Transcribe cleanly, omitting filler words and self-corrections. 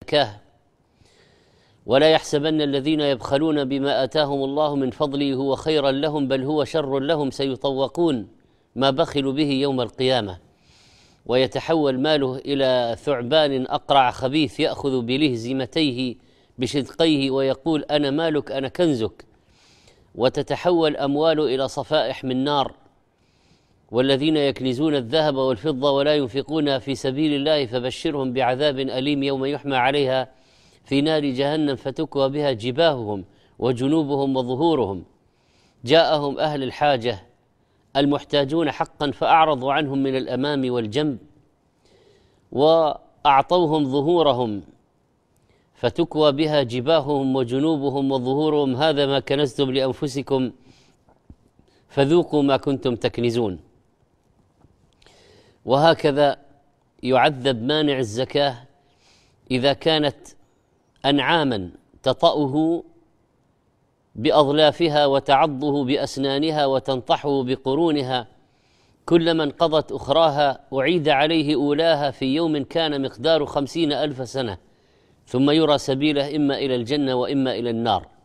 الزكاة. ولا يحسبن الذين يبخلون بما آتاهم الله من فضله هو خيرا لهم بل هو شر لهم سيطوقون ما بخلوا به يوم القيامة، ويتحول ماله إلى ثعبان أقرع خبيث يأخذ بلهزمتيه بشدقيه ويقول أنا مالك أنا كنزك، وتتحول أمواله إلى صفائح من نار. والذين يكنزون الذهب والفضة ولا ينفقونها في سبيل الله فبشرهم بعذاب أليم يوم يحمى عليها في نار جهنم فتكوى بها جباههم وجنوبهم وظهورهم. جاءهم أهل الحاجة المحتاجون حقا فأعرضوا عنهم من الأمام والجنب وأعطوهم ظهورهم فتكوى بها جباههم وجنوبهم وظهورهم هذا ما كنزتم لأنفسكم فذوقوا ما كنتم تكنزون. وهكذا يعذب مانع الزكاة إذا كانت أنعاما تطأه بأظلافها وتعضه بأسنانها وتنطحه بقرونها، كلما انقضت أخراها أعيد عليه أولاها في يوم كان مقدار 50,000 سنة ثم يرى سبيله إما إلى الجنة وإما إلى النار.